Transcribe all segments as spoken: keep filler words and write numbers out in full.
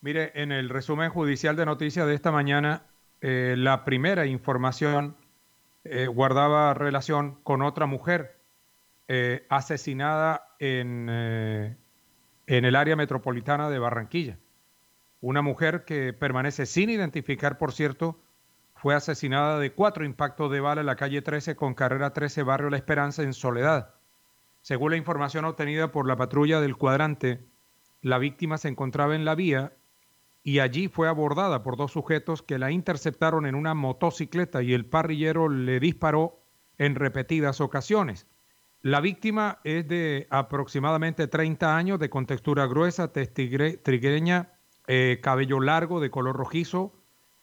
Mire, en el resumen judicial de noticias de esta mañana, eh, la primera información eh, guardaba relación con otra mujer eh, asesinada en, eh, en el área metropolitana de Barranquilla. Una mujer que permanece sin identificar, por cierto, fue asesinada de cuatro impactos de bala en la calle trece con carrera trece, barrio La Esperanza, en Soledad. Según la información obtenida por la patrulla del cuadrante, la víctima se encontraba en la vía y allí fue abordada por dos sujetos que la interceptaron en una motocicleta y el parrillero le disparó en repetidas ocasiones. La víctima es de aproximadamente treinta años, de contextura gruesa, tez tigre- trigueña, eh, cabello largo de color rojizo,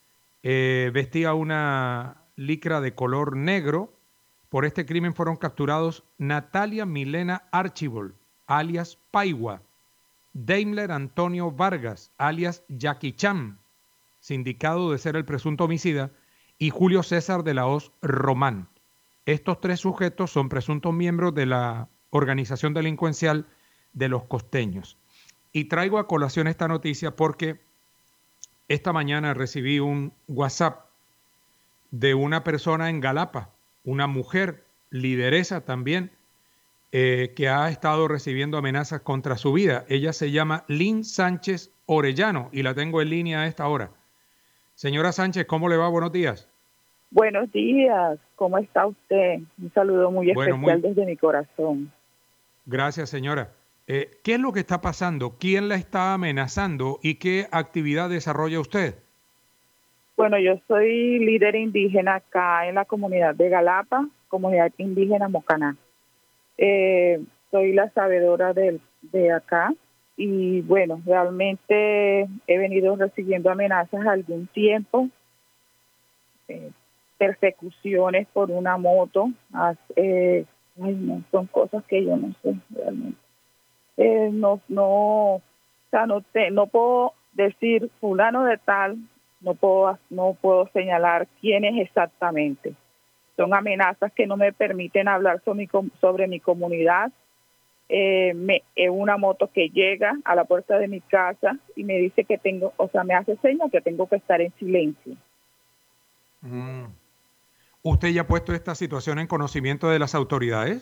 eh, vestía una licra de color negro. Por este crimen fueron capturados Natalia Milena Archibald, alias Paiwa, Daimler Antonio Vargas, alias Jackie Chan, sindicado de ser el presunto homicida, y Julio César de la Hoz Román. Estos tres sujetos son presuntos miembros de la organización delincuencial de los Costeños. Y traigo a colación esta noticia porque esta mañana recibí un WhatsApp de una persona en Galapa, una mujer lideresa también, eh, que ha estado recibiendo amenazas contra su vida. Ella se llama Lynn Sánchez Orellano y la tengo en línea a esta hora. Señora Sánchez, ¿cómo le va? Buenos días. Buenos días, ¿cómo está usted? Un saludo muy Bueno, especial muy desde mi corazón. gracias, señora. Eh, ¿Qué es lo que está pasando? ¿Quién la está amenazando y qué actividad desarrolla usted? Bueno, yo soy líder indígena acá en la comunidad de Galapa, comunidad indígena Mocaná. Eh, soy la sabedora del, de acá y bueno, realmente he venido recibiendo amenazas algún tiempo, eh, persecuciones por una moto. Eh, ay, no, son cosas que yo no sé realmente. Eh, no, no, o sea, no, te, no puedo decir fulano de tal, no puedo, no puedo señalar quién es exactamente. Son amenazas que no me permiten hablar sobre mi, sobre mi comunidad. Eh, me, eh, una moto que llega a la puerta de mi casa y me dice que tengo, o sea, me hace señas que tengo que estar en silencio. Mm. ¿Usted ya ha puesto esta situación en conocimiento de las autoridades?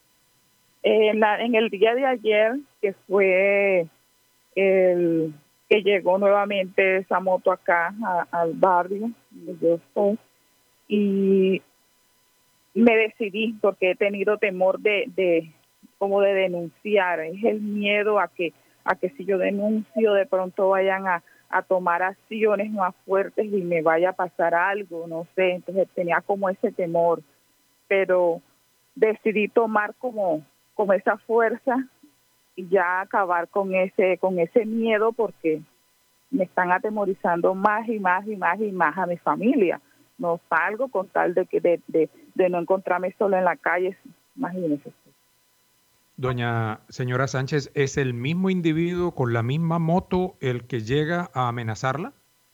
Eh, en, la, en el día de ayer, que fue el que llegó nuevamente esa moto acá a, al barrio donde yo estoy, y me decidí porque he tenido temor de, de como de denunciar. Es el miedo a que a que si yo denuncio de pronto vayan a, a tomar acciones más fuertes y me vaya a pasar algo, no sé. Entonces tenía como ese temor, pero decidí tomar como como esa fuerza y ya acabar con ese con ese miedo, porque me están atemorizando más y más y más y más a mi familia. No salgo con tal de que de, de, de no encontrarme solo en la calle, imagínese. Doña señora Sánchez, ¿es el mismo individuo con la misma moto el que llega a amenazarla?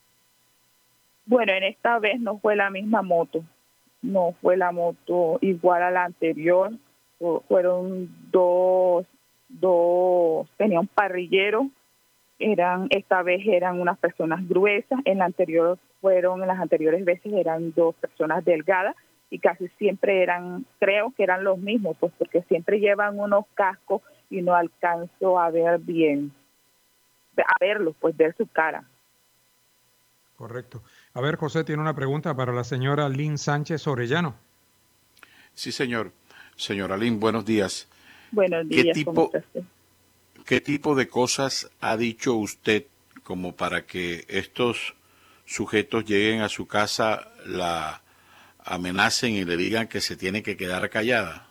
Bueno, en esta vez no fue la misma moto, no fue la moto igual a la anterior. Fueron dos, dos, tenía un parrillero. Eran, esta vez eran unas personas gruesas, en la anterior fueron, en las anteriores veces eran dos personas delgadas y casi siempre eran, creo que eran los mismos, pues porque siempre llevan unos cascos y no alcanzo a ver bien, a verlos, pues ver su cara. Correcto. A ver, José tiene una pregunta para la señora Lynn Sánchez Orellano. Sí, señor. Señora Lynn, buenos días. Buenos ¿Qué días, ¿cómo tipo, está usted? qué tipo de cosas ha dicho usted como para que estos sujetos lleguen a su casa, la amenacen y le digan que se tiene que quedar callada?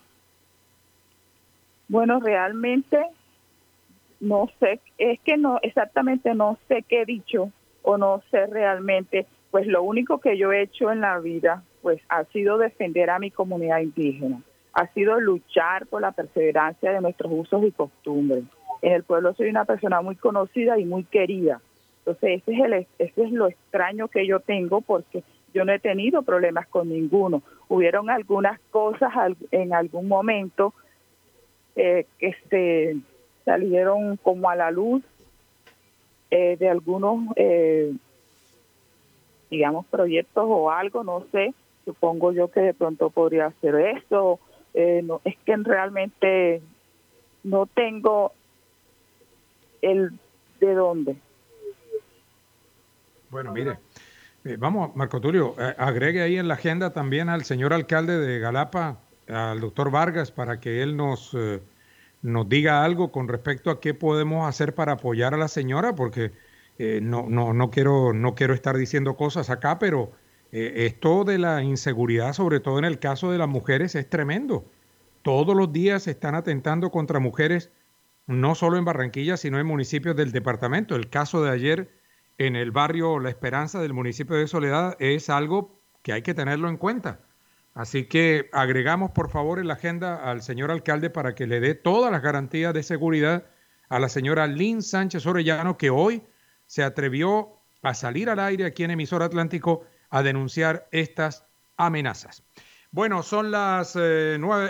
Bueno, realmente no sé, es que no, exactamente no sé qué he dicho o no sé realmente. Pues lo único que yo he hecho en la vida pues ha sido defender a mi comunidad indígena, ha sido luchar por la perseverancia de nuestros usos y costumbres. En el pueblo soy una persona muy conocida y muy querida. Entonces ese es, el, ese es lo extraño que yo tengo, porque yo no he tenido problemas con ninguno. Hubieron algunas cosas en algún momento eh, que se salieron como a la luz, eh, de algunos, eh, digamos, proyectos o algo, no sé. Supongo yo que de pronto podría hacer esto. Eh, no, es que realmente no tengo el de dónde. Bueno, mire, eh, vamos, Marco Tulio, eh, agregue ahí en la agenda también al señor alcalde de Galapa, al doctor Vargas, para que él nos, eh, nos diga algo con respecto a qué podemos hacer para apoyar a la señora, porque eh, no, no, no, quiero, no quiero estar diciendo cosas acá, pero eh, esto de la inseguridad, sobre todo en el caso de las mujeres, es tremendo. Todos los días se están atentando contra mujeres, no solo en Barranquilla, sino en municipios del departamento. El caso de ayer en el barrio La Esperanza del municipio de Soledad es algo que hay que tenerlo en cuenta. Así que agregamos, por favor, en la agenda al señor alcalde para que le dé todas las garantías de seguridad a la señora Lynn Sánchez Orellano, que hoy se atrevió a salir al aire aquí en Emisor Atlántico a denunciar estas amenazas. Bueno, son las eh, nueve.